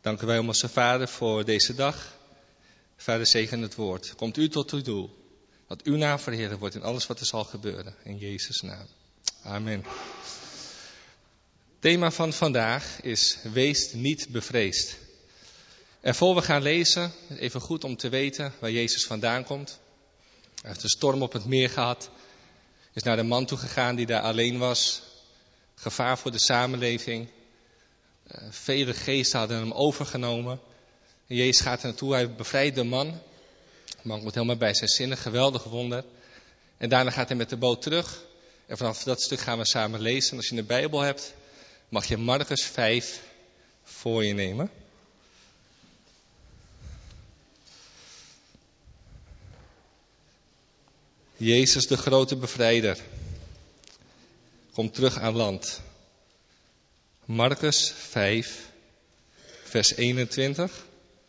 Danken wij onze Vader voor deze dag. Vader, zegen het woord. Komt u tot uw doel. Dat uw naam verheerlijkt wordt in alles wat er zal gebeuren. In Jezus' naam. Amen. Het thema van vandaag is: wees niet bevreesd. En voor we gaan lezen, even goed om te weten waar Jezus vandaan komt. Hij heeft een storm op het meer gehad. Is naar de man toe gegaan die daar alleen was. Gevaar voor de samenleving. Vele geesten hadden hem overgenomen. En Jezus gaat er naartoe, hij bevrijdt de man. De man komt helemaal bij zijn zinnen, geweldig wonder. En daarna gaat hij met de boot terug. En vanaf dat stuk gaan we samen lezen. En als je een Bijbel hebt, mag je Markus 5 voor je nemen. Jezus, de grote bevrijder, komt terug aan land. Markus 5, vers 21.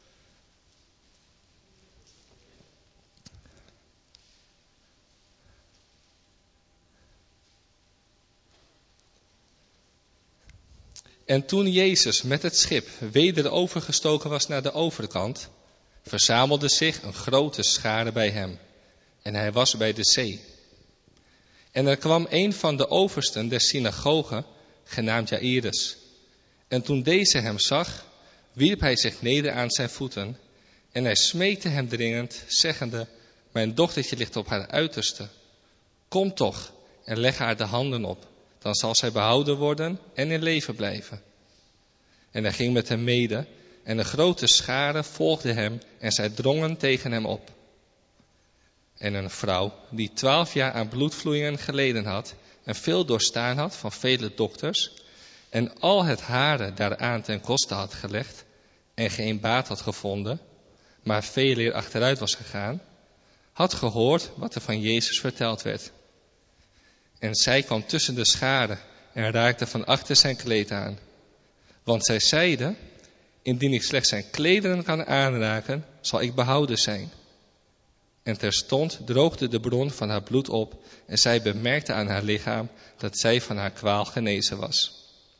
En toen Jezus met het schip weder overgestoken was naar de overkant, verzamelde zich een grote schare bij hem. En hij was bij de zee. En er kwam een van de oversten der synagoge, genaamd Jairus. En toen deze hem zag, wierp hij zich neder aan zijn voeten. En hij smeekte hem dringend, zeggende: mijn dochtertje ligt op haar uiterste. Kom toch en leg haar de handen op. Dan zal zij behouden worden en in leven blijven. En hij ging met hem mede. En een grote schare volgde hem en zij drongen tegen hem op. En een vrouw die 12 jaar aan bloedvloeien geleden had en veel doorstaan had van vele dokters en al het hare daaraan ten koste had gelegd en geen baat had gevonden, maar veel eer achteruit was gegaan, had gehoord wat er van Jezus verteld werd. En zij kwam tussen de schare en raakte van achter zijn kleed aan. Want zij zeide: indien ik slechts zijn klederen kan aanraken, zal ik behouden zijn. En terstond droogde de bron van haar bloed op en zij bemerkte aan haar lichaam dat zij van haar kwaal genezen was.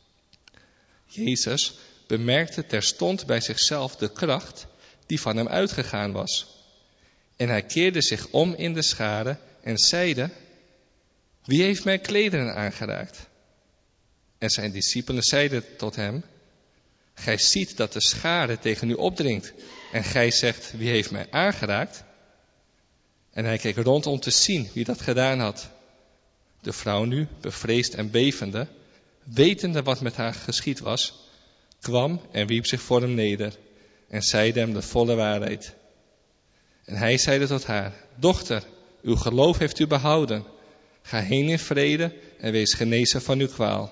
Jezus bemerkte terstond bij zichzelf de kracht die van hem uitgegaan was. En hij keerde zich om in de schare en zeide: wie heeft mijn klederen aangeraakt? En zijn discipelen zeiden tot hem: gij ziet dat de schare tegen u opdringt en gij zegt: wie heeft mij aangeraakt? En hij keek rond om te zien wie dat gedaan had. De vrouw nu, bevreesd en bevende, wetende wat met haar geschied was, kwam en wierp zich voor hem neder en zeide hem de volle waarheid. En hij zeide tot haar: dochter, uw geloof heeft u behouden. Ga heen in vrede en wees genezen van uw kwaal.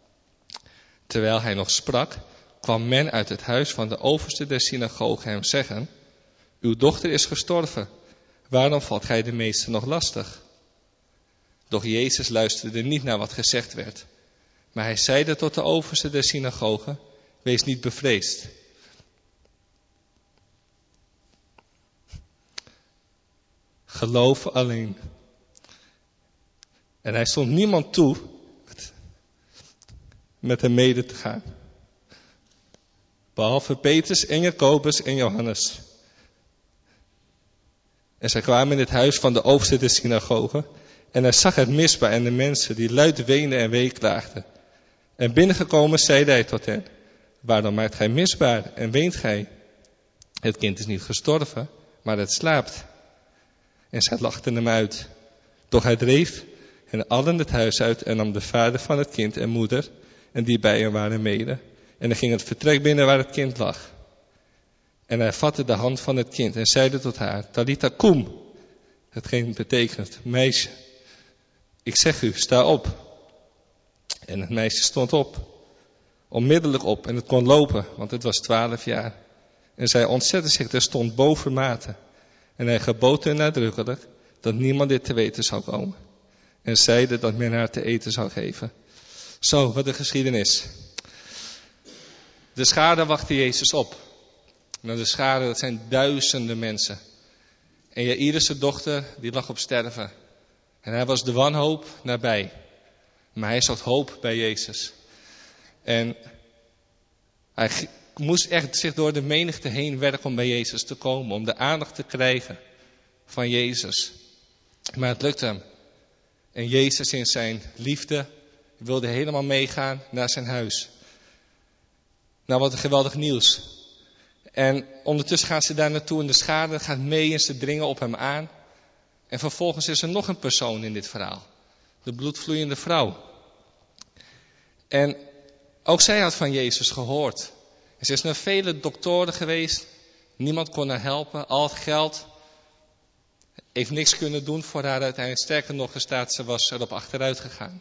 Terwijl hij nog sprak, kwam men uit het huis van de overste der synagoge hem zeggen: uw dochter is gestorven. Waarom valt gij de meester nog lastig? Doch Jezus luisterde niet naar wat gezegd werd. Maar hij zeide tot de overste der synagoge: wees niet bevreesd. Geloof alleen. En hij stond niemand toe met hem mede te gaan. Behalve Petrus en Jacobus en Johannes. En zij kwamen in het huis van de overste der synagoge. En hij zag het misbaar en de mensen die luid weenden en weeklaagden. En binnengekomen zeide hij tot hen: waarom maakt gij misbaar en weent gij? Het kind is niet gestorven, maar het slaapt. En zij lachten hem uit. Doch hij dreef hen allen het huis uit en nam de vader van het kind en moeder en die bij hem waren mede. En hij ging het vertrek binnen waar het kind lag. En hij vatte de hand van het kind en zeide tot haar: Talitha kum. Hetgeen betekent: meisje, ik zeg u, sta op. En het meisje stond op. Onmiddellijk op en het kon lopen, want het was 12 jaar. En zij ontzette zich terstond bovenmate. En hij gebood hun nadrukkelijk dat niemand dit te weten zou komen. En zeide dat men haar te eten zou geven. Zo, wat een geschiedenis. De schade wachtte Jezus op. Nou, de schade, dat zijn duizenden mensen. En Jairus' dochter, die lag op sterven. En hij was de wanhoop nabij. Maar hij zocht hoop bij Jezus. En moest echt zich door de menigte heen werken om bij Jezus te komen. Om de aandacht te krijgen van Jezus. Maar het lukte hem. En Jezus in zijn liefde wilde helemaal meegaan naar zijn huis. Nou, wat een geweldig nieuws. En ondertussen gaan ze daar naartoe en de schade gaat mee en ze dringen op hem aan. En vervolgens is er nog een persoon in dit verhaal. De bloedvloeiende vrouw. En ook zij had van Jezus gehoord. En ze is naar vele doktoren geweest. Niemand kon haar helpen. Al het geld heeft niks kunnen doen voor haar uiteindelijk. Sterker nog, ze was erop achteruit gegaan.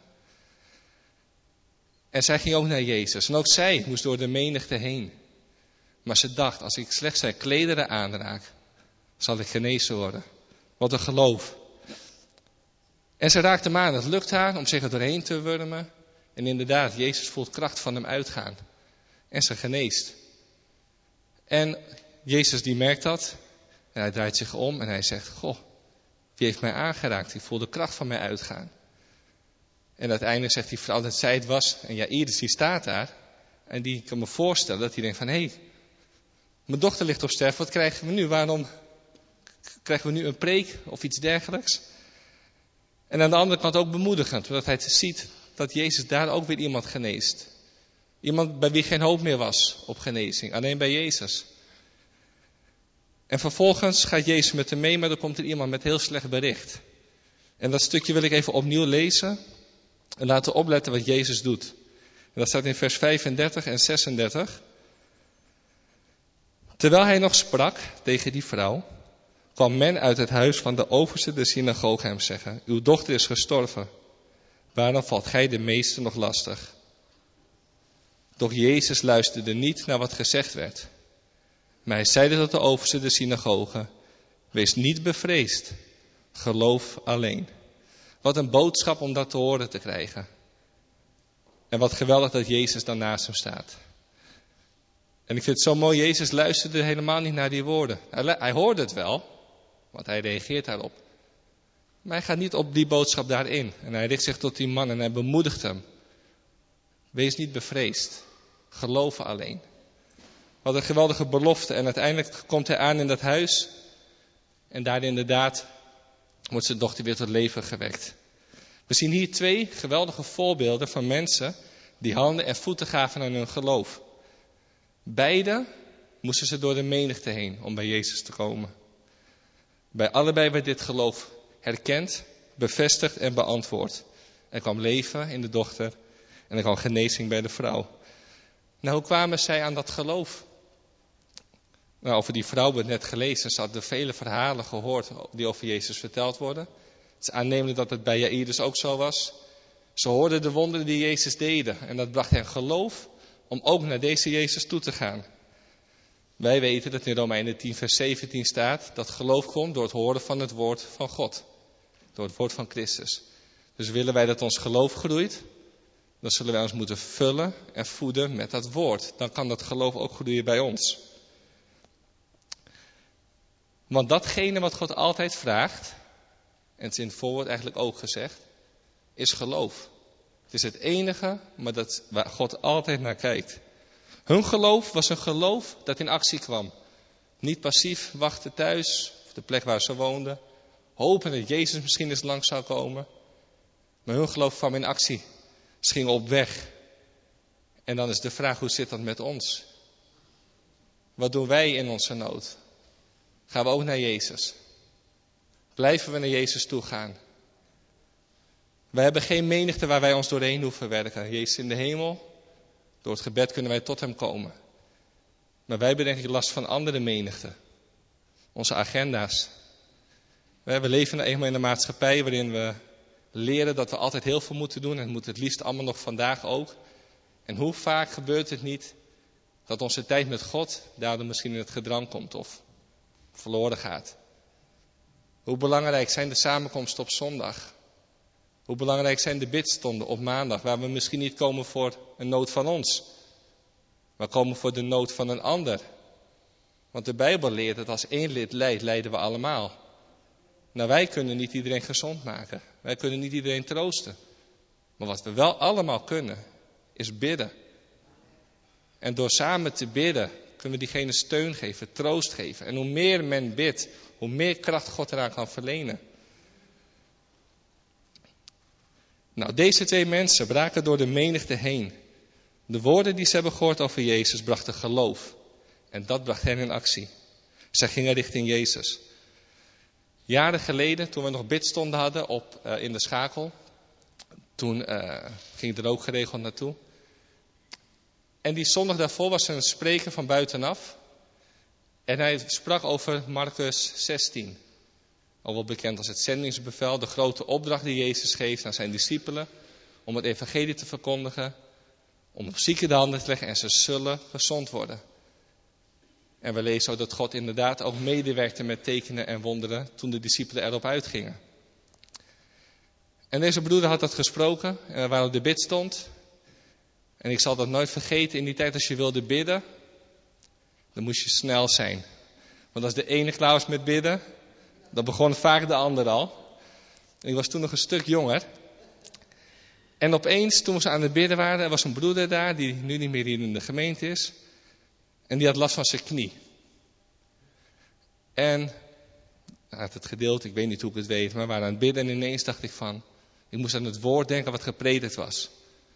En zij ging ook naar Jezus. En ook zij moest door de menigte heen. Maar ze dacht, als ik slechts zijn klederen aanraak, zal ik genezen worden. Wat een geloof. En ze raakte hem aan. Het lukt haar om zich er doorheen te wurmen. En inderdaad, Jezus voelt kracht van hem uitgaan. En ze geneest. En Jezus die merkt dat. En hij draait zich om en hij zegt, goh, wie heeft mij aangeraakt? Ik voel de kracht van mij uitgaan. En uiteindelijk zegt die vrouw dat zij het was. En Jaïrus die staat daar. En die kan me voorstellen dat hij denkt van, hé, mijn dochter ligt op sterven. Wat krijgen we nu? Waarom krijgen we nu een preek of iets dergelijks? En aan de andere kant ook bemoedigend. Omdat hij ziet dat Jezus daar ook weer iemand geneest. Iemand bij wie geen hoop meer was op genezing. Alleen bij Jezus. En vervolgens gaat Jezus met hem mee, maar er komt er iemand met heel slecht bericht. En dat stukje wil ik even opnieuw lezen. En laten opletten wat Jezus doet. En dat staat in vers 35 en 36. Terwijl hij nog sprak tegen die vrouw, kwam men uit het huis van de overste der synagoge hem zeggen, uw dochter is gestorven. Waarom valt gij de meester nog lastig? Doch Jezus luisterde niet naar wat gezegd werd. Maar hij zeide tot de overste der synagoge, wees niet bevreesd, geloof alleen. Wat een boodschap om dat te horen te krijgen. En wat geweldig dat Jezus dan naast hem staat. En ik vind het zo mooi, Jezus luisterde helemaal niet naar die woorden. Hij hoorde het wel, want hij reageert daarop. Maar hij gaat niet op die boodschap daarin. En hij richt zich tot die man en hij bemoedigt hem. Wees niet bevreesd, geloof alleen. Wat een geweldige belofte. En uiteindelijk komt hij aan in dat huis. En daar inderdaad wordt zijn dochter weer tot leven gewekt. We zien hier 2 geweldige voorbeelden van mensen die handen en voeten gaven aan hun geloof. Beide moesten ze door de menigte heen om bij Jezus te komen. Bij allebei werd dit geloof herkend, bevestigd en beantwoord. Er kwam leven in de dochter en er kwam genezing bij de vrouw. Nou, hoe kwamen zij aan dat geloof? Nou, over die vrouw werd net gelezen. Ze hadden vele verhalen gehoord die over Jezus verteld worden. Het is aannemelijk dat het bij Jaïrus ook zo was. Ze hoorden de wonderen die Jezus deden. En dat bracht hen geloof om ook naar deze Jezus toe te gaan. Wij weten dat in Romeinen 10 vers 17 staat dat geloof komt door het horen van het woord van God. Door het woord van Christus. Dus willen wij dat ons geloof groeit, dan zullen wij ons moeten vullen en voeden met dat woord. Dan kan dat geloof ook groeien bij ons. Want datgene wat God altijd vraagt, en het is in het voorwoord eigenlijk ook gezegd, is geloof. Het is het enige, maar dat waar God altijd naar kijkt. Hun geloof was een geloof dat in actie kwam. Niet passief wachten thuis, op de plek waar ze woonden. Hopen dat Jezus misschien eens langs zou komen. Maar hun geloof kwam in actie. Ze gingen op weg. En dan is de vraag, hoe zit dat met ons? Wat doen wij in onze nood? Gaan we ook naar Jezus? Blijven we naar Jezus toe gaan? Wij hebben geen menigte waar wij ons doorheen hoeven werken. Jezus in de hemel. Door het gebed kunnen wij tot hem komen. Maar wij hebben denk ik last van andere menigten. Onze agenda's. We leven eenmaal in een maatschappij waarin we leren dat we altijd heel veel moeten doen. En het moet het liefst allemaal nog vandaag ook. En hoe vaak gebeurt het niet dat onze tijd met God daardoor misschien in het gedrang komt of verloren gaat. Hoe belangrijk zijn de samenkomsten op zondag? Hoe belangrijk zijn de bidstonden op maandag, waar we misschien niet komen voor een nood van ons, maar komen voor de nood van een ander. Want de Bijbel leert dat als één lid lijdt, lijden we allemaal. Nou, wij kunnen niet iedereen gezond maken. Wij kunnen niet iedereen troosten. Maar wat we wel allemaal kunnen, is bidden. En door samen te bidden kunnen we diegene steun geven, troost geven. En hoe meer men bidt, hoe meer kracht God eraan kan verlenen. Nou, deze 2 mensen braken door de menigte heen. De woorden die ze hebben gehoord over Jezus brachten geloof. En dat bracht hen in actie. Zij gingen richting Jezus. Jaren geleden, toen we nog bidstonden hadden in de schakel, toen ging ik er ook geregeld naartoe. En die zondag daarvoor was er een spreker van buitenaf. En hij sprak over Marcus 16. Al wel bekend als het zendingsbevel, de grote opdracht die Jezus geeft aan zijn discipelen. Om het evangelie te verkondigen, om op zieken de handen te leggen en ze zullen gezond worden. En we lezen ook dat God inderdaad ook medewerkte met tekenen en wonderen toen de discipelen erop uitgingen. En deze broeder had dat gesproken en we waren op de bidstond. En ik zal dat nooit vergeten, in die tijd als je wilde bidden, dan moest je snel zijn. Want als de ene klaar was met bidden, dan begon vaak de ander al. En ik was toen nog een stuk jonger. En opeens, toen we aan het bidden waren, er was een broeder daar, die nu niet meer hier in de gemeente is. En die had last van zijn knie. En hij had het gedeeld, ik weet niet hoe ik het weet, maar we waren aan het bidden en ineens dacht ik van, ik moest aan het woord denken wat gepredikt was.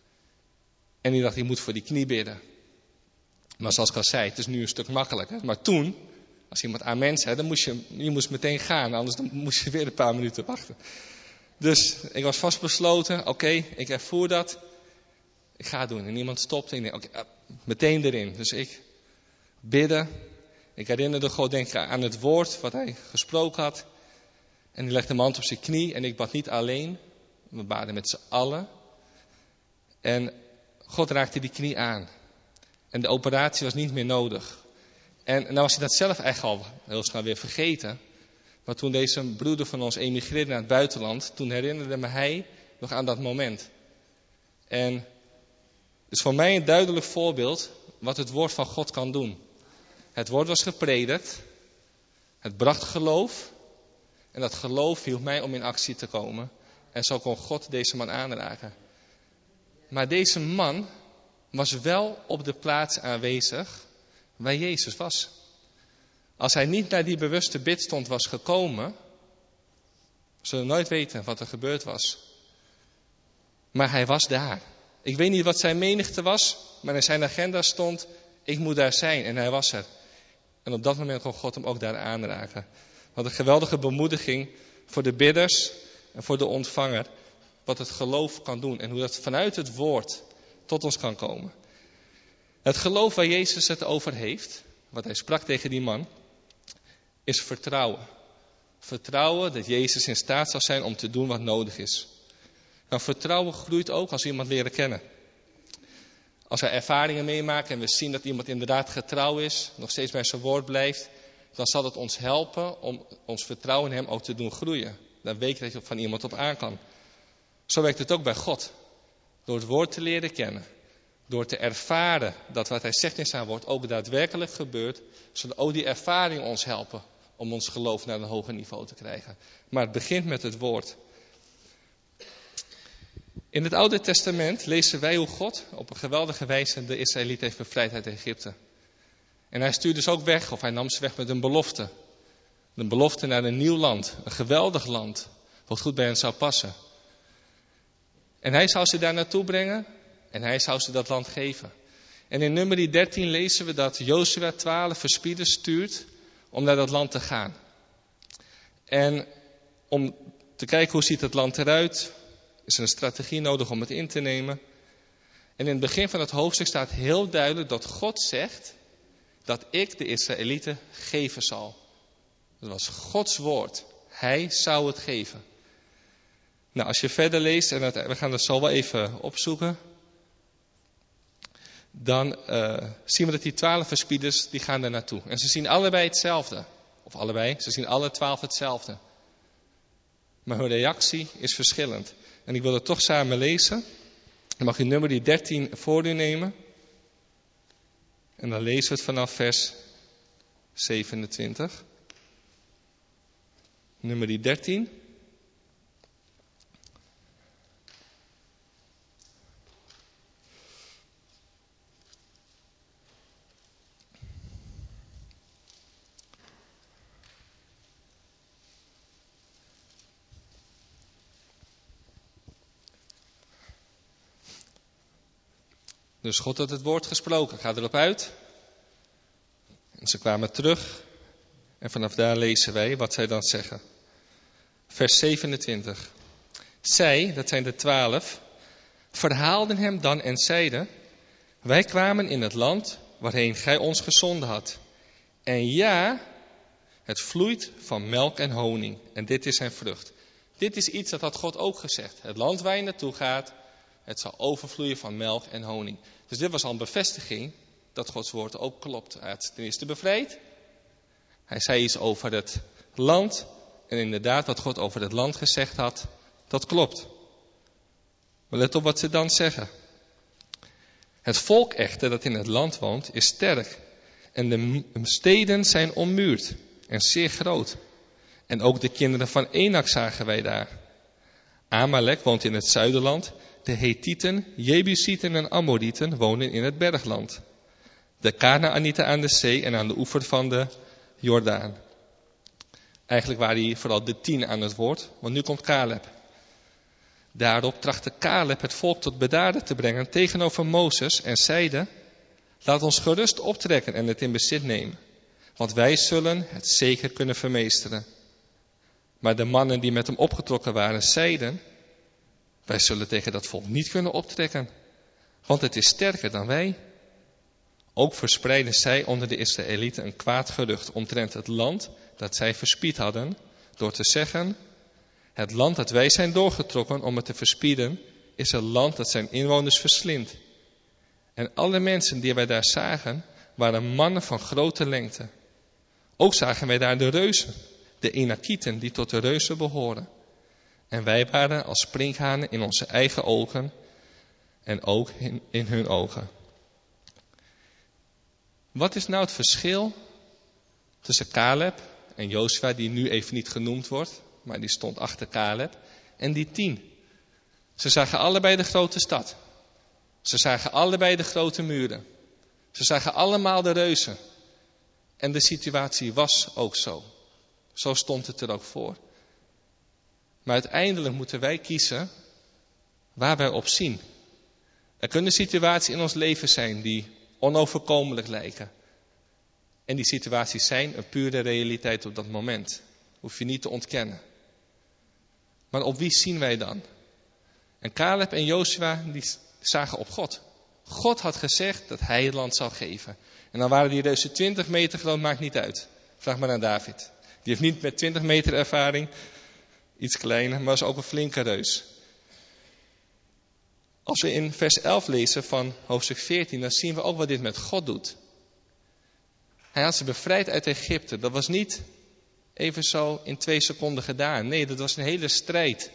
En ik dacht, ik moet voor die knie bidden. Maar zoals ik al zei, het is nu een stuk makkelijker. Maar toen, als iemand amen zei, dan moest je moest meteen gaan, anders dan moest je weer een paar minuten wachten. Dus ik was vastbesloten, oké, ik ervoer dat. Ik ga het doen. En iemand stopte en ik denk, oké, meteen erin. Dus ik bidden. Ik herinnerde God denk ik aan het woord wat hij gesproken had. En hij legde mijn hand op zijn knie en ik bad niet alleen. We baden met z'n allen. En God raakte die knie aan. En de operatie was niet meer nodig. En nou was hij dat zelf eigenlijk al heel snel weer vergeten. Maar toen deze broeder van ons emigreerde naar het buitenland, toen herinnerde me hij nog aan dat moment. En het is voor mij een duidelijk voorbeeld wat het woord van God kan doen. Het woord was gepredikt, het bracht geloof en dat geloof hielp mij om in actie te komen. En zo kon God deze man aanraken. Maar deze man was wel op de plaats aanwezig waar Jezus was. Als hij niet naar die bewuste bidstond was gekomen, zullen we nooit weten wat er gebeurd was. Maar hij was daar. Ik weet niet wat zijn menigte was, maar in zijn agenda stond, ik moet daar zijn. En hij was er. En op dat moment kon God hem ook daar aanraken. Wat een geweldige bemoediging voor de bidders en voor de ontvanger. Wat het geloof kan doen en hoe dat vanuit het woord tot ons kan komen. Het geloof waar Jezus het over heeft, wat hij sprak tegen die man, is vertrouwen. Vertrouwen dat Jezus in staat zal zijn om te doen wat nodig is. Nou, vertrouwen groeit ook als we iemand leren kennen. Als we ervaringen meemaken en we zien dat iemand inderdaad getrouw is, nog steeds bij zijn woord blijft, dan zal het ons helpen om ons vertrouwen in hem ook te doen groeien. Dan weet je dat je van iemand op aan kan. Zo werkt het ook bij God. Door het woord te leren kennen. Door te ervaren dat wat hij zegt in zijn woord ook daadwerkelijk gebeurt. Zullen ook die ervaringen ons helpen om ons geloof naar een hoger niveau te krijgen. Maar het begint met het woord. In het Oude Testament lezen wij hoe God op een geweldige wijze de Israëlieten heeft bevrijd uit Egypte. En hij stuurde ze ook weg, of hij nam ze weg met een belofte. Een belofte naar een nieuw land, een geweldig land, wat goed bij hen zou passen. En hij zou ze daar naartoe brengen en hij zou ze dat land geven. En in Numeri 13 lezen we dat Jozua 12 verspieders stuurt om naar dat land te gaan. En om te kijken hoe ziet het land eruit, is er een strategie nodig om het in te nemen. En in het begin van het hoofdstuk staat heel duidelijk dat God zegt dat ik de Israëlieten geven zal. Dat was Gods woord. Hij zou het geven. Nou, als je verder leest, en we gaan dat zo wel even opzoeken, dan zien we dat die 12 verspieders, die gaan daar naartoe. En ze zien allebei hetzelfde. Of allebei, ze zien alle 12 hetzelfde. Maar hun reactie is verschillend. En ik wil het toch samen lezen. Dan mag u Numeri 13 voor u nemen. En dan lezen we het vanaf vers 27. Numeri 13. Dus God had het woord gesproken. Ga erop uit. En ze kwamen terug. En vanaf daar lezen wij wat zij dan zeggen. Vers 27. Zij, dat zijn de 12, verhaalden hem dan en zeiden: wij kwamen in het land waarheen gij ons gezonden had. En ja, het vloeit van melk en honing. En dit is zijn vrucht. Dit is iets dat had God ook gezegd. Het land waar je naartoe gaat, het zal overvloeien van melk en honing. Dus dit was al een bevestiging dat Gods woord ook klopt. Hij had ten eerste bevrijd. Hij zei iets over het land. En inderdaad, wat God over het land gezegd had, dat klopt. Maar let op wat ze dan zeggen. Het volk echter dat in het land woont is sterk. En de steden zijn ommuurd en zeer groot. En ook de kinderen van Enak zagen wij daar. Amalek woont in het zuiderland. De Hethieten, Jebusieten en Amorieten wonen in het bergland. De Kanaanieten aan de zee en aan de oever van de Jordaan. Eigenlijk waren hier vooral de 10 aan het woord, want nu komt Caleb. Daarop trachtte Caleb het volk tot bedaren te brengen tegenover Mozes en zeide: laat ons gerust optrekken en het in bezit nemen, want wij zullen het zeker kunnen vermeesteren. Maar de mannen die met hem opgetrokken waren, zeiden: wij zullen tegen dat volk niet kunnen optrekken, want het is sterker dan wij. Ook verspreidden zij onder de Israëlieten een kwaad gerucht omtrent het land dat zij verspied hadden, door te zeggen: het land dat wij zijn doorgetrokken om het te verspieden, is een land dat zijn inwoners verslindt. En alle mensen die wij daar zagen, waren mannen van grote lengte. Ook zagen wij daar de reuzen, de Enakieten die tot de reuzen behoren. En wij waren als sprinkhanen in onze eigen ogen en ook in hun ogen. Wat is nou het verschil tussen Caleb en Jozua, die nu even niet genoemd wordt, maar die stond achter Caleb, en die 10? Ze zagen allebei de grote stad. Ze zagen allebei de grote muren. Ze zagen allemaal de reuzen. En de situatie was ook zo. Zo stond het er ook voor. Maar uiteindelijk moeten wij kiezen waar wij op zien. Er kunnen situaties in ons leven zijn die onoverkomelijk lijken. En die situaties zijn een pure realiteit op dat moment. Hoef je niet te ontkennen. Maar op wie zien wij dan? En Caleb en Jozua die zagen op God. God had gezegd dat hij het land zou geven. En dan waren die reuzen 20 meter groot, maakt niet uit. Vraag maar aan David. Die heeft niet met 20 meter ervaring, iets kleiner, maar is ook een flinke reus. Als we in vers 11 lezen van hoofdstuk 14, dan zien we ook wat dit met God doet. Hij had ze bevrijd uit Egypte. Dat was niet even zo in 2 seconden gedaan. Nee, dat was een hele strijd.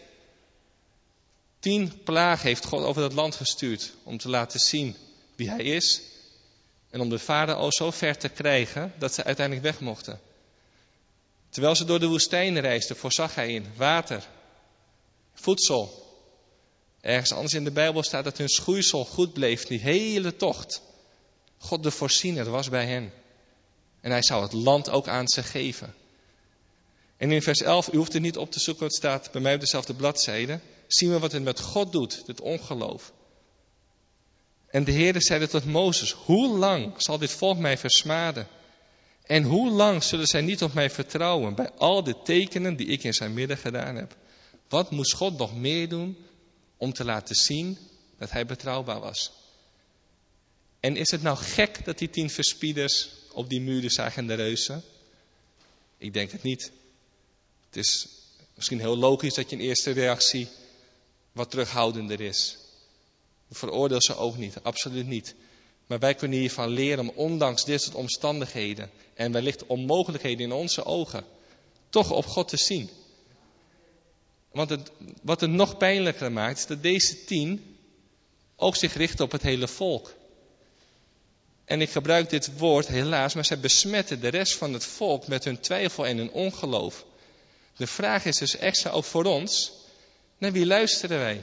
10 plagen heeft God over dat land gestuurd om te laten zien wie hij is. En om de farao zo ver te krijgen dat ze uiteindelijk weg mochten. Terwijl ze door de woestijn reisden, voorzag hij in water, voedsel. Ergens anders in de Bijbel staat dat hun schoeisel goed bleef die hele tocht. God de voorziener was bij hen. En hij zou het land ook aan ze geven. En in vers 11, u hoeft het niet op te zoeken, het staat bij mij op dezelfde bladzijde. Zien we wat het met God doet, het ongeloof. En de Heere zeide tot Mozes: hoe lang zal dit volk mij versmaden? En hoe lang zullen zij niet op mij vertrouwen bij al de tekenen die ik in zijn midden gedaan heb? Wat moest God nog meer doen om te laten zien dat hij betrouwbaar was? En is het nou gek dat die 10 verspieders op die muren zagen de reuzen? Ik denk het niet. Het is misschien heel logisch dat je een eerste reactie wat terughoudender is. Ik veroordeel ze ook niet, absoluut niet. Maar wij kunnen hiervan leren om ondanks dit soort omstandigheden en wellicht onmogelijkheden in onze ogen toch op God te zien. Want wat het nog pijnlijker maakt is dat deze 10 ook zich richten op het hele volk. En ik gebruik dit woord helaas, maar zij besmetten de rest van het volk met hun twijfel en hun ongeloof. De vraag is dus extra ook voor ons, naar wie luisteren wij?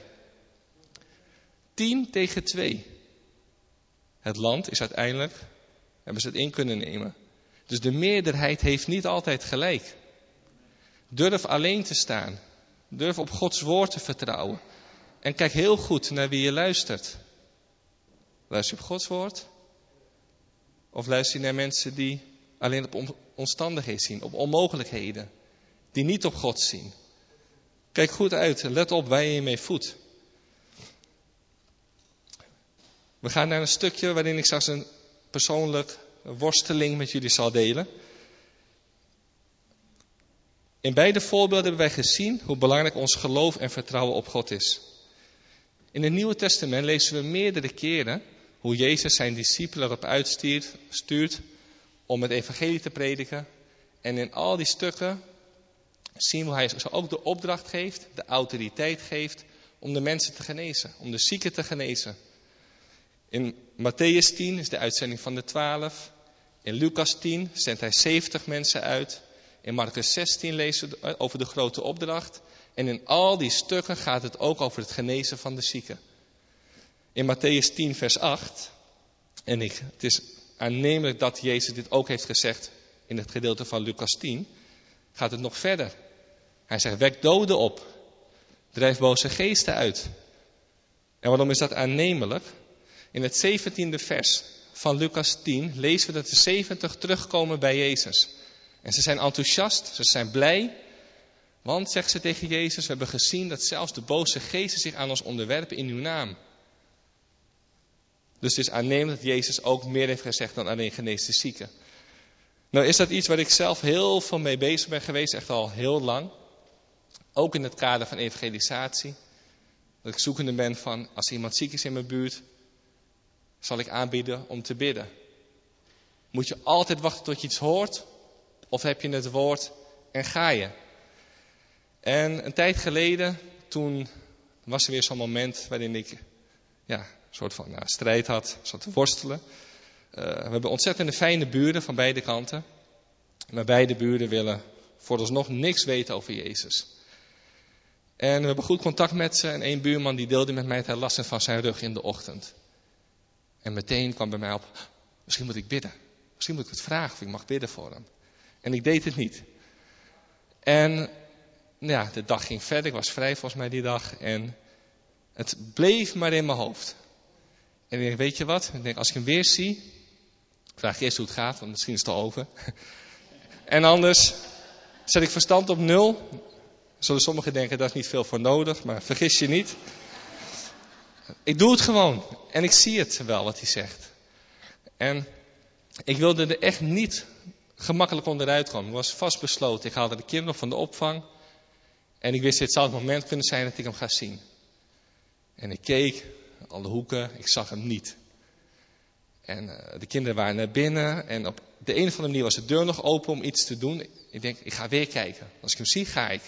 10 tegen 2. Het land is uiteindelijk, hebben ze het in kunnen nemen. Dus de meerderheid heeft niet altijd gelijk. Durf alleen te staan. Durf op Gods woord te vertrouwen. En kijk heel goed naar wie je luistert. Luister je op Gods woord? Of luister je naar mensen die alleen op omstandigheden zien, op onmogelijkheden, die niet op God zien? Kijk goed uit en let op waar je je mee voedt. We gaan naar een stukje waarin ik straks een persoonlijk worsteling met jullie zal delen. In beide voorbeelden hebben wij gezien hoe belangrijk ons geloof en vertrouwen op God is. In het Nieuwe Testament lezen we meerdere keren hoe Jezus zijn discipelen erop uitstuurt om het evangelie te prediken. En in al die stukken zien we hoe hij ze ook de opdracht geeft, de autoriteit geeft om de mensen te genezen, om de zieken te genezen. In Matthäus 10 is de uitzending van de 12. In Lucas 10 zendt hij 70 mensen uit. In Marcus 16 lezen we over de grote opdracht. En in al die stukken gaat het ook over het genezen van de zieken. In Matthäus 10 vers 8. Het is aannemelijk dat Jezus dit ook heeft gezegd in het gedeelte van Lucas 10. Gaat het nog verder. Hij zegt, wek doden op. Drijf boze geesten uit. En waarom is dat aannemelijk? In het 17e vers van Lucas 10 lezen we dat de 70 terugkomen bij Jezus. En ze zijn enthousiast, ze zijn blij. Want, zegt ze tegen Jezus, we hebben gezien dat zelfs de boze geesten zich aan ons onderwerpen in uw naam. Dus het is aannemelijk dat Jezus ook meer heeft gezegd dan alleen genees de zieken. Nou is dat iets waar ik zelf heel veel mee bezig ben geweest, echt al heel lang. Ook in het kader van evangelisatie. Dat ik zoekende ben van, als iemand ziek is in mijn buurt, zal ik aanbieden om te bidden. Moet je altijd wachten tot je iets hoort? Of heb je het woord en ga je? En een tijd geleden, toen was er weer zo'n moment waarin ik een soort van strijd had, zat te worstelen. We hebben ontzettende fijne buren van beide kanten. Maar beide buren willen vooralsnog niks weten over Jezus. En we hebben goed contact met ze. En één buurman die deelde met mij dat hij last had van zijn rug in de ochtend. En meteen kwam bij mij op, misschien moet ik bidden. Misschien moet ik het vragen of ik mag bidden voor hem. En ik deed het niet. En de dag ging verder. Ik was vrij volgens mij die dag. En het bleef maar in mijn hoofd. En ik denk, weet je wat? Ik denk, als ik hem weer zie, vraag eerst hoe het gaat, want misschien is het al over. En anders zet ik verstand op 0. Zullen sommigen denken, daar is niet veel voor nodig, maar vergis je niet. Ik doe het gewoon. En ik zie het wel wat hij zegt. En ik wilde er echt niet gemakkelijk onderuit komen. Ik was vastbesloten. Ik haalde de kinderen van de opvang. En ik wist, dit zou het moment kunnen zijn dat ik hem ga zien. En ik keek, alle hoeken, ik zag hem niet. En de kinderen waren naar binnen. En op de een of andere manier was de deur nog open om iets te doen. Ik denk, ik ga weer kijken. Als ik hem zie, ga ik.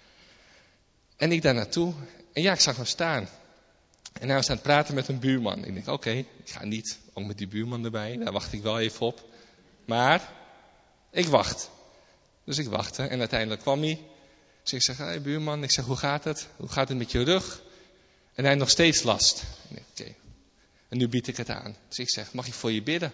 En ik daar naartoe. En ik zag hem staan. En hij was aan het praten met een buurman. Ik denk, oké, ik ga niet. Ook met die buurman erbij. Daar wacht ik wel even op. Maar ik wacht. Dus ik wachtte. En uiteindelijk kwam hij. Dus ik zeg, hey buurman. Ik zeg, hoe gaat het? Hoe gaat het met je rug? En hij heeft nog steeds last. Ik denk, oké. En nu bied ik het aan. Dus ik zeg, mag ik voor je bidden?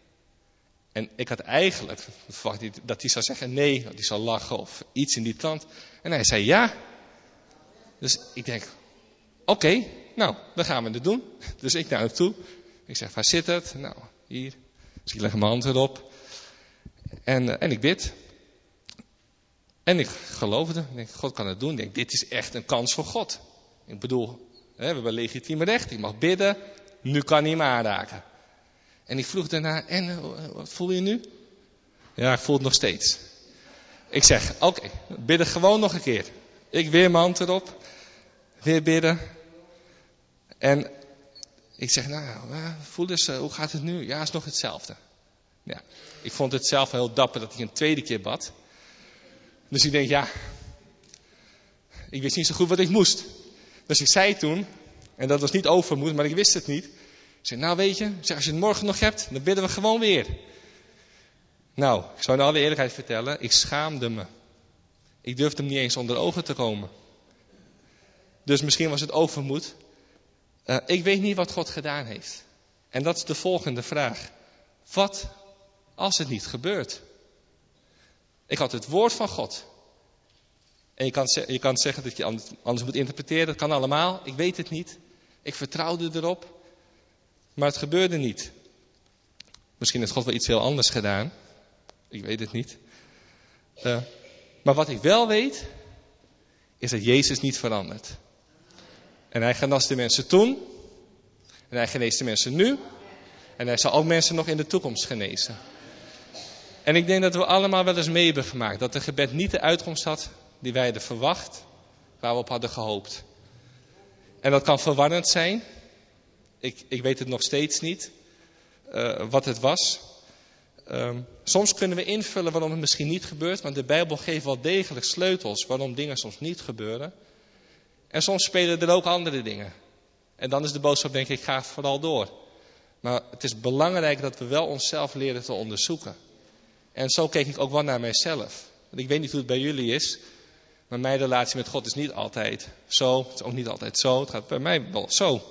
En ik had eigenlijk verwacht dat hij zou zeggen nee. Dat hij zou lachen of iets in die trant. En hij zei ja. Dus ik denk, oké, nou, dan gaan we het doen. Dus ik naar hem toe. Ik zeg, waar zit het? Nou, hier. Dus ik leg mijn hand erop. En ik bid. En ik geloofde. Ik denk, God kan het doen. Ik denk, dit is echt een kans voor God. Ik bedoel, we hebben legitieme recht. Ik mag bidden. Nu kan hij me aanraken. En ik vroeg daarna, en wat voel je nu? Ja, ik voel het nog steeds. Ik zeg, oké, bidden gewoon nog een keer. Ik weer mijn hand erop. Weer bidden. En ik zeg, voel eens, hoe gaat het nu? Ja, is nog hetzelfde. Ja, ik vond het zelf heel dapper dat ik een tweede keer bad. Dus ik denk, ik wist niet zo goed wat ik moest. Dus ik zei toen, en dat was niet overmoed, maar ik wist het niet. Ik zei, nou weet je, als je het morgen nog hebt, dan bidden we gewoon weer. Nou, ik zou in alle eerlijkheid vertellen, ik schaamde me. Ik durfde hem niet eens onder ogen te komen. Dus misschien was het overmoed. Ik weet niet wat God gedaan heeft. En dat is de volgende vraag. Wat als het niet gebeurt? Ik had het woord van God. En je kan zeggen dat je anders moet interpreteren. Dat kan allemaal. Ik weet het niet. Ik vertrouwde erop. Maar het gebeurde niet. Misschien heeft God wel iets heel anders gedaan. Ik weet het niet. Maar wat ik wel weet, is dat Jezus niet verandert. En hij genas de mensen toen. En hij geneest de mensen nu. En hij zal ook mensen nog in de toekomst genezen. En ik denk dat we allemaal wel eens mee hebben gemaakt. Dat het gebed niet de uitkomst had die wij hadden verwacht. Waar we op hadden gehoopt. En dat kan verwarrend zijn. Ik weet het nog steeds niet. Wat het was. Soms kunnen we invullen waarom het misschien niet gebeurt. Want de Bijbel geeft wel degelijk sleutels waarom dingen soms niet gebeuren. En soms spelen er ook andere dingen. En dan is de boodschap denk ik, ga vooral door. Maar het is belangrijk dat we wel onszelf leren te onderzoeken. En zo keek ik ook wel naar mijzelf. Want ik weet niet hoe het bij jullie is. Maar mijn relatie met God is niet altijd zo. Het is ook niet altijd zo. Het gaat bij mij wel zo.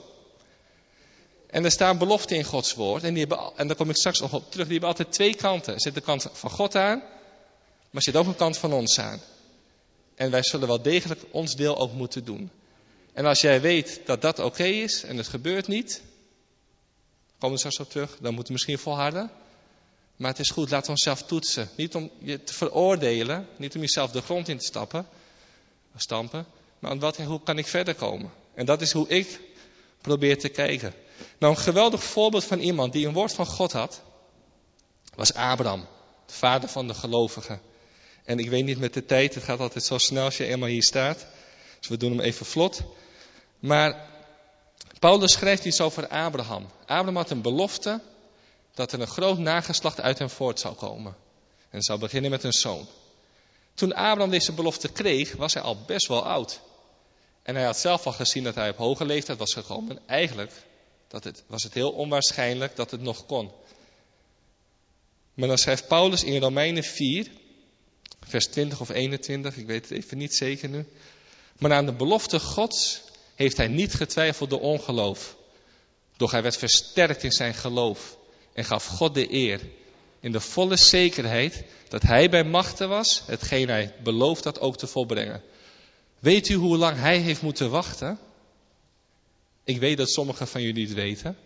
En er staan beloften in Gods woord. En daar kom ik straks nog op terug. Die hebben altijd twee kanten. Er zit de kant van God aan. Maar er zit ook een kant van ons aan. En wij zullen wel degelijk ons deel ook moeten doen. En als jij weet dat dat oké is en het gebeurt niet. Komen we straks op terug. Dan moeten we misschien volharden. Maar het is goed, laten we onszelf toetsen. Niet om je te veroordelen. Niet om jezelf de grond in te stampen. Maar hoe kan ik verder komen? En dat is hoe ik probeer te kijken. Nou, een geweldig voorbeeld van iemand die een woord van God had. Was Abraham. De vader van de gelovigen. En ik weet niet met de tijd. Het gaat altijd zo snel als je eenmaal hier staat. Dus we doen hem even vlot. Maar Paulus schrijft iets over Abraham. Abraham had een belofte. Dat er een groot nageslacht uit hem voort zou komen. En zou beginnen met een zoon. Toen Abraham deze belofte kreeg, was hij al best wel oud. En hij had zelf al gezien dat hij op hoge leeftijd was gekomen. En eigenlijk was het heel onwaarschijnlijk dat het nog kon. Maar dan schrijft Paulus in Romeinen 4, vers 20 of 21, ik weet het even niet zeker nu. Maar aan de belofte Gods heeft hij niet getwijfeld door ongeloof. Doch hij werd versterkt in zijn geloof. En gaf God de eer. In de volle zekerheid dat hij bij machte was. Hetgeen hij beloofd had ook te volbrengen. Weet u hoe lang hij heeft moeten wachten? Ik weet dat sommigen van jullie het weten.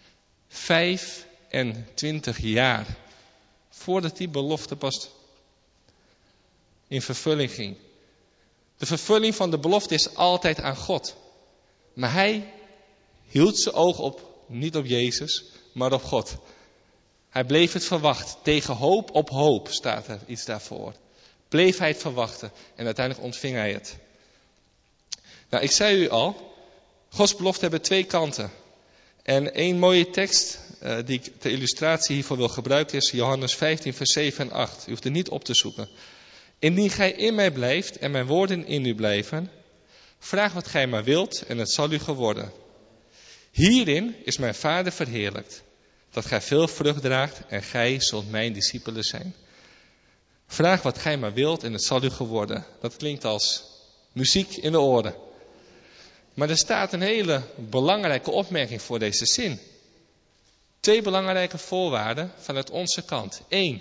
25 jaar. Voordat die belofte pas in vervulling ging. De vervulling van de belofte is altijd aan God. Maar hij hield zijn oog op, niet op Jezus, maar op God. Hij bleef het verwachten. Tegen hoop op hoop staat er iets daarvoor. Bleef hij het verwachten. En uiteindelijk ontving hij het. Nou, ik zei u al. Gods beloften hebben twee kanten. En één mooie tekst die ik ter illustratie hiervoor wil gebruiken is Johannes 15 vers 7 en 8. U hoeft er niet op te zoeken. Indien gij in mij blijft en mijn woorden in u blijven. Vraag wat gij maar wilt en het zal u geworden. Hierin is mijn Vader verheerlijkt. Dat gij veel vrucht draagt en gij zult mijn discipelen zijn. Vraag wat gij maar wilt en het zal u geworden. Dat klinkt als muziek in de oren. Maar er staat een hele belangrijke opmerking voor deze zin. Twee belangrijke voorwaarden vanuit onze kant. 1.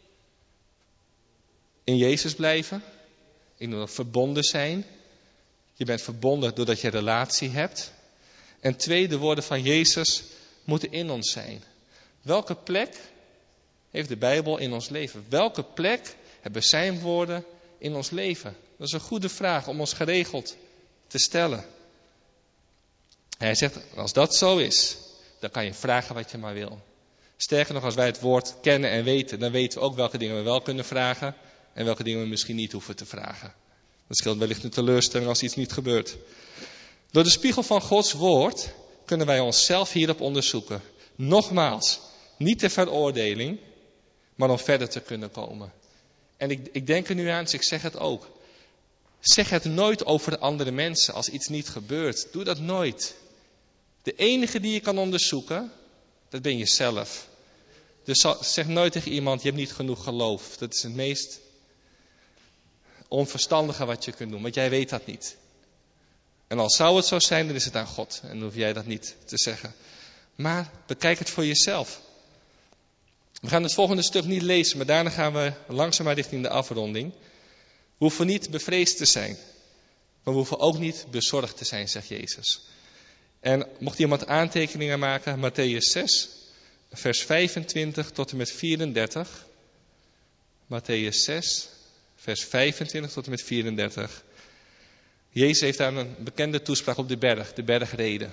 In Jezus blijven. In verbonden zijn. Je bent verbonden doordat je relatie hebt. En 2. De woorden van Jezus moeten in ons zijn. Welke plek heeft de Bijbel in ons leven? Welke plek hebben zijn woorden in ons leven? Dat is een goede vraag om ons geregeld te stellen. Hij zegt, als dat zo is, dan kan je vragen wat je maar wil. Sterker nog, als wij het woord kennen en weten, dan weten we ook welke dingen we wel kunnen vragen en welke dingen we misschien niet hoeven te vragen. Dat scheelt wellicht een teleurstelling als iets niet gebeurt. Door de spiegel van Gods woord kunnen wij onszelf hierop onderzoeken. Nogmaals, niet ter veroordeling, maar om verder te kunnen komen. En ik denk er nu aan, dus ik zeg het ook. Zeg het nooit over de andere mensen als iets niet gebeurt. Doe dat nooit. De enige die je kan onderzoeken, dat ben jezelf. Dus zeg nooit tegen iemand, je hebt niet genoeg geloof. Dat is het meest onverstandige wat je kunt doen, want jij weet dat niet. En als zou het zo zijn, dan is het aan God. En dan hoef jij dat niet te zeggen. Maar bekijk het voor jezelf. We gaan het volgende stuk niet lezen, maar daarna gaan we langzaamaan richting de afronding. We hoeven niet bevreesd te zijn. Maar we hoeven ook niet bezorgd te zijn, zegt Jezus. En mocht iemand aantekeningen maken, Mattheüs 6, vers 25 tot en met 34. Mattheüs 6, vers 25 tot en met 34. Jezus heeft daar een bekende toespraak op de bergrede.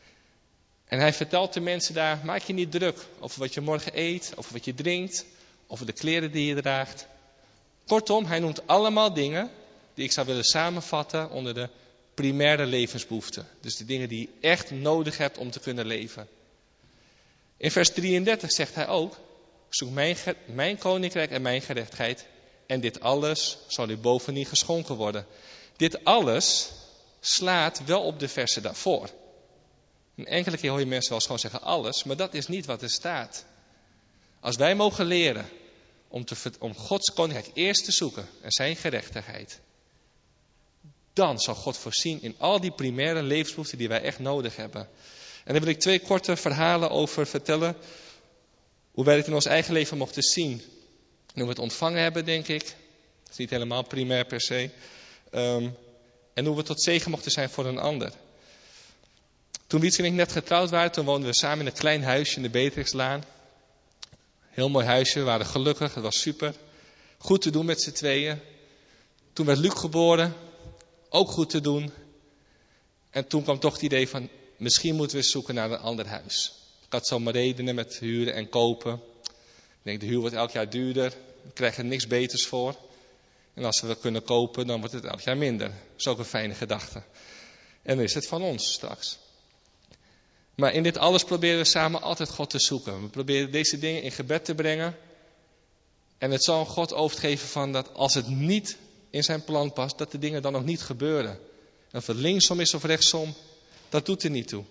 En hij vertelt de mensen daar, maak je niet druk over wat je morgen eet, over wat je drinkt, over de kleren die je draagt. Kortom, hij noemt allemaal dingen die ik zou willen samenvatten onder de primaire levensbehoeften. Dus de dingen die je echt nodig hebt om te kunnen leven. In vers 33 zegt hij ook, zoek mijn koninkrijk en mijn gerechtigheid en dit alles zal u bovendien geschonken worden. Dit alles slaat wel op de versen daarvoor. Een enkele keer hoor je mensen wel eens gewoon zeggen alles, maar dat is niet wat er staat. Als wij mogen leren om Gods koninkrijk eerst te zoeken en zijn gerechtigheid, dan zal God voorzien in al die primaire levensbehoeften die wij echt nodig hebben. En daar wil ik 2 korte verhalen over vertellen. Hoe wij het in ons eigen leven mochten zien. En hoe we het ontvangen hebben, denk ik. Dat is niet helemaal primair per se. En hoe we tot zegen mochten zijn voor een ander. Toen Wietse en ik net getrouwd waren, toen woonden we samen in een klein huisje in de Beatrixlaan. Heel mooi huisje, we waren gelukkig, het was super. Goed te doen met z'n tweeën. Toen werd Luc geboren, ook goed te doen. En toen kwam toch het idee van, misschien moeten we eens zoeken naar een ander huis. Ik had zomaar redenen met huren en kopen. Ik denk, de huur wordt elk jaar duurder. We krijgen er niks beters voor. En als we dat kunnen kopen, dan wordt het elk jaar minder. Dat is ook een fijne gedachte. En dan is het van ons straks. Maar in dit alles proberen we samen altijd God te zoeken. We proberen deze dingen in gebed te brengen. En het zal God overgeven van dat als het niet in zijn plan past, dat de dingen dan ook niet gebeuren. Of het linksom is of rechtsom, dat doet er niet toe.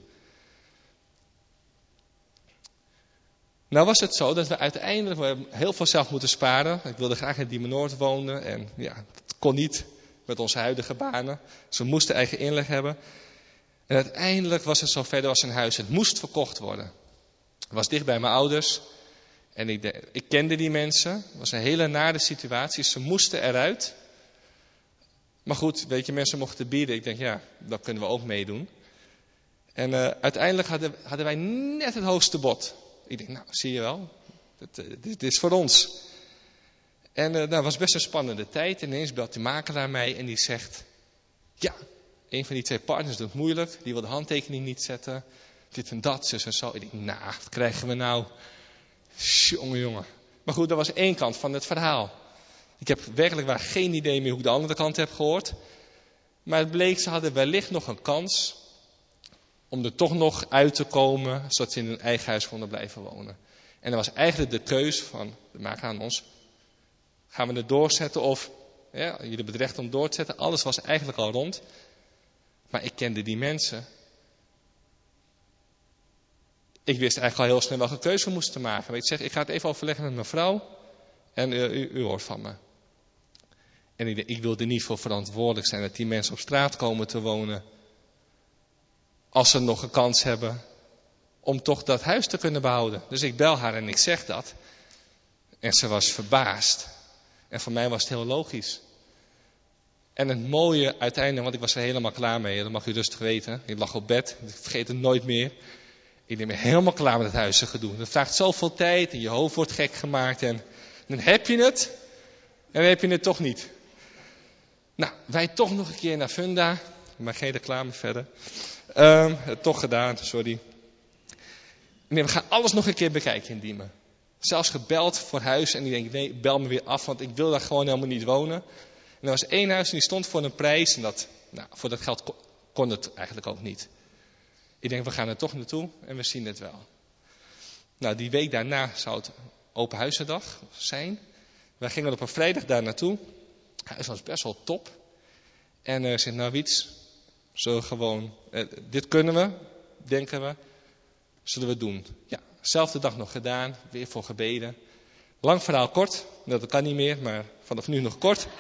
Nou was het zo dat we uiteindelijk heel veel zelf moeten sparen. Ik wilde graag in Diemen Noord wonen en ja, dat kon niet met onze huidige banen. Dus we moesten eigen inleg hebben. En uiteindelijk was het zover, er was een huis. Het moest verkocht worden. Het was dicht bij mijn ouders. En ik kende die mensen. Het was een hele nare situatie. Ze moesten eruit. Maar goed, weet je, mensen mochten bieden. Ik denk, ja, dat kunnen we ook meedoen. En uiteindelijk hadden wij net het hoogste bod. Ik denk, nou, zie je wel. Dit is voor ons. En dat was best een spannende tijd. En ineens belt die makelaar mij en die zegt, ja, een van die 2 partners doet het moeilijk. Die wil de handtekening niet zetten. Dit en dat, zus en zo. Ik denk, nou, wat krijgen we nou? Jongen. Maar goed, dat was 1 kant van het verhaal. Ik heb werkelijk waar geen idee meer hoe ik de andere kant heb gehoord. Maar het bleek, ze hadden wellicht nog een kans om er toch nog uit te komen, zodat ze in hun eigen huis konden blijven wonen. En dat was eigenlijk de keus van de makelaar aan ons. Gaan we het doorzetten of, ja, jullie hebben het recht om door te zetten. Alles was eigenlijk al rond. Maar ik kende die mensen. Ik wist eigenlijk al heel snel welke keuze we moesten maken. Ik zeg, ik ga het even overleggen met mijn vrouw. En u hoort van me. En ik wilde niet voor verantwoordelijk zijn dat die mensen op straat komen te wonen. Als ze nog een kans hebben om toch dat huis te kunnen behouden. Dus ik bel haar en ik zeg dat. En ze was verbaasd. En voor mij was het heel logisch. En het mooie uiteindelijk, want ik was er helemaal klaar mee. Dat mag u rustig weten. Ik lag op bed. Ik vergeet het nooit meer. Ik ben helemaal klaar met het huizengedoe. Dat vraagt zoveel tijd en je hoofd wordt gek gemaakt. En dan heb je het. En dan heb je het toch niet. Nou, wij toch nog een keer naar Funda. Maar geen reclame verder. Toch gedaan, sorry. Nee, we gaan alles nog een keer bekijken in Diemen. Zelfs gebeld voor huis. En die denkt, nee, bel me weer af. Want ik wil daar gewoon helemaal niet wonen. En er was 1 huis en die stond voor een prijs. En voor dat geld kon het eigenlijk ook niet. Ik denk, we gaan er toch naartoe en we zien het wel. Nou, die week daarna zou het open huizendag zijn. Wij gingen op een vrijdag daar naartoe. Het huis was best wel top. En ik zeg, nou Wiets, zullen we gewoon, dit kunnen we, denken we, zullen we doen. Ja, zelfde dag nog gedaan, weer voor gebeden. Lang verhaal kort, dat kan niet meer, maar vanaf nu nog kort.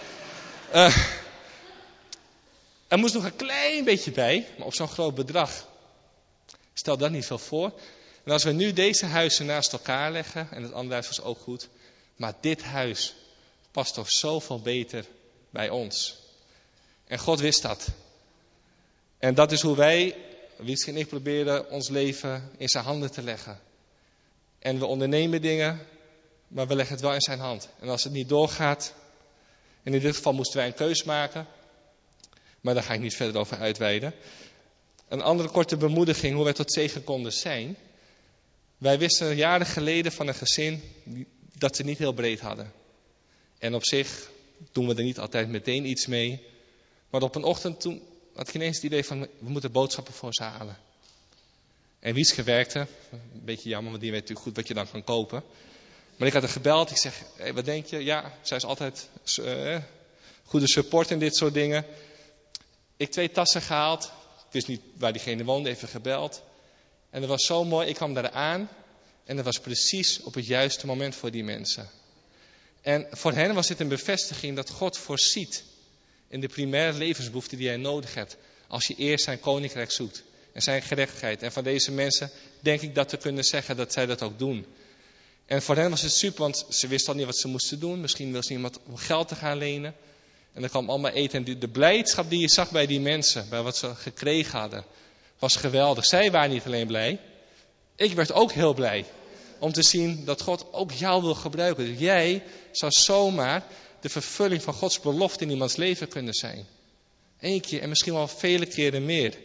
Er moest nog een klein beetje bij, maar op zo'n groot bedrag. Stel dat niet veel voor. En als we nu deze huizen naast elkaar leggen, en het andere huis was ook goed, maar dit huis past toch zoveel beter bij ons. En God wist dat. En dat is hoe wij Wieske en ik proberen ons leven in zijn handen te leggen. En we ondernemen dingen, maar we leggen het wel in zijn hand. En als het niet doorgaat, en in dit geval moesten wij een keus maken, maar daar ga ik niet verder over uitweiden. Een andere korte bemoediging hoe wij tot zegen konden zijn. Wij wisten jaren geleden van een gezin dat ze niet heel breed hadden. En op zich doen we er niet altijd meteen iets mee. Maar op een ochtend toen had ik ineens het idee van, we moeten boodschappen voor ze halen. En Wieske werkte, een beetje jammer, want die weet natuurlijk goed wat je dan kan kopen. Maar ik had haar gebeld, ik zeg, hey, wat denk je? Ja, zij is altijd goede support in dit soort dingen. Ik 2 tassen gehaald, ik wist niet waar diegene woonde, even gebeld. En dat was zo mooi, ik kwam daar aan en dat was precies op het juiste moment voor die mensen. En voor hen was dit een bevestiging dat God voorziet in de primaire levensbehoeften die jij nodig hebt. Als je eerst zijn koninkrijk zoekt en zijn gerechtigheid. En van deze mensen denk ik dat te kunnen zeggen dat zij dat ook doen. En voor hen was het super, want ze wisten al niet wat ze moesten doen. Misschien wilde ze iemand om geld te gaan lenen. En er kwam allemaal eten. En de blijdschap die je zag bij die mensen, bij wat ze gekregen hadden, was geweldig. Zij waren niet alleen blij. Ik werd ook heel blij. Om te zien dat God ook jou wil gebruiken. Dus jij zou zomaar de vervulling van Gods belofte in iemands leven kunnen zijn. 1 keer en misschien wel vele keren meer.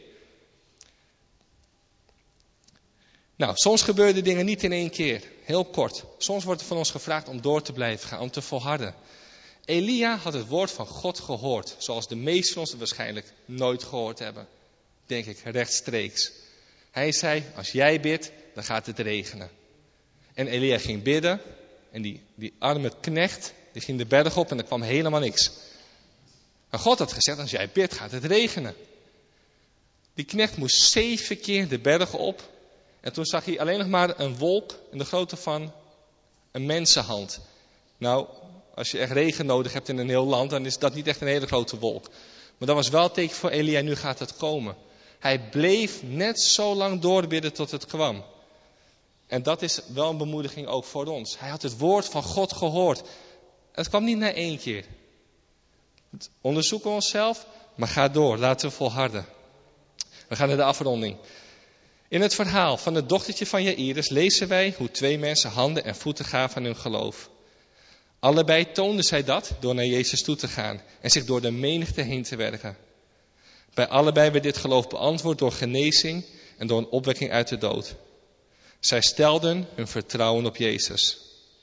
Nou, soms gebeuren dingen niet in 1 keer. Heel kort. Soms wordt er van ons gevraagd om door te blijven gaan, om te volharden. Elia had het woord van God gehoord. Zoals de meesten van ons het waarschijnlijk nooit gehoord hebben. Denk ik, rechtstreeks. Hij zei, als jij bidt, dan gaat het regenen. En Elia ging bidden. En die arme knecht, die ging de berg op en er kwam helemaal niks. Maar God had gezegd, als jij bidt, gaat het regenen. Die knecht moest 7 keer de berg op. En toen zag hij alleen nog maar een wolk in de grootte van een mensenhand. Nou, als je echt regen nodig hebt in een heel land, dan is dat niet echt een hele grote wolk. Maar dat was wel het teken voor Elia, nu gaat het komen. Hij bleef net zo lang doorbidden tot het kwam. En dat is wel een bemoediging ook voor ons. Hij had het woord van God gehoord. Het kwam niet na 1 keer. Onderzoeken we onszelf, maar ga door. Laten we volharden. We gaan naar de afronding. In het verhaal van het dochtertje van Jaïrus lezen wij hoe 2 mensen handen en voeten gaven aan hun geloof. Allebei toonden zij dat door naar Jezus toe te gaan en zich door de menigte heen te werken. Bij allebei werd dit geloof beantwoord door genezing en door een opwekking uit de dood. Zij stelden hun vertrouwen op Jezus.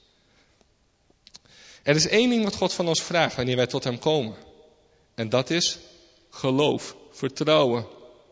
Er is 1 ding wat God van ons vraagt wanneer wij tot hem komen. En dat is geloof, vertrouwen.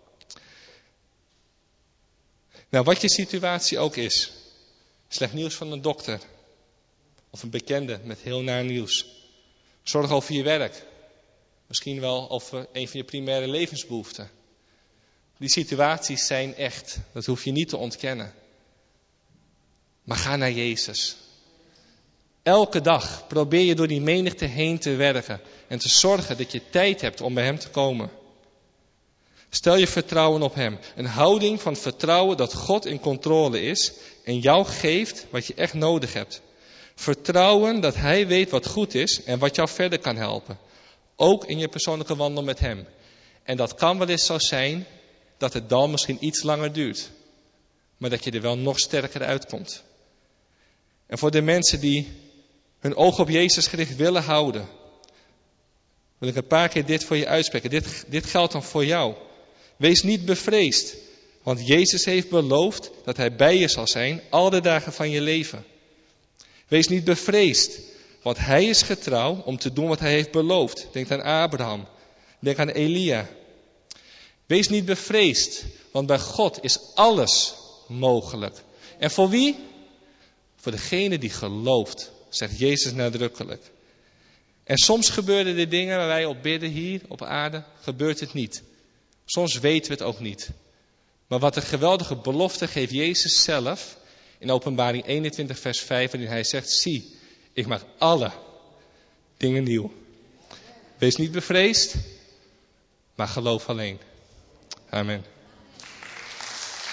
Nou, wat je situatie ook is. Slecht nieuws van een dokter. Of een bekende met heel naar nieuws. Zorg over je werk. Misschien wel over een van je primaire levensbehoeften. Die situaties zijn echt. Dat hoef je niet te ontkennen. Maar ga naar Jezus. Elke dag probeer je door die menigte heen te werken. En te zorgen dat je tijd hebt om bij hem te komen. Stel je vertrouwen op hem. Een houding van vertrouwen dat God in controle is. En jou geeft wat je echt nodig hebt. Vertrouwen dat hij weet wat goed is en wat jou verder kan helpen. Ook in je persoonlijke wandel met hem. En dat kan wel eens zo zijn dat het dan misschien iets langer duurt. Maar dat je er wel nog sterker uitkomt. En voor de mensen die hun oog op Jezus gericht willen houden. Wil ik een paar keer dit voor je uitspreken. Dit geldt dan voor jou. Wees niet bevreesd. Want Jezus heeft beloofd dat hij bij je zal zijn al de dagen van je leven. Wees niet bevreesd. Want hij is getrouw om te doen wat hij heeft beloofd. Denk aan Abraham. Denk aan Elia. Wees niet bevreesd. Want bij God is alles mogelijk. En voor wie? Voor degene die gelooft. Zegt Jezus nadrukkelijk. En soms gebeuren de dingen waar wij op bidden hier op aarde. Gebeurt het niet. Soms weten we het ook niet. Maar wat een geweldige belofte geeft Jezus zelf. In Openbaring 21 vers 5. Waarin hij zegt. Zie, ik maak alle dingen nieuw. Wees niet bevreesd. Maar geloof alleen. Amen.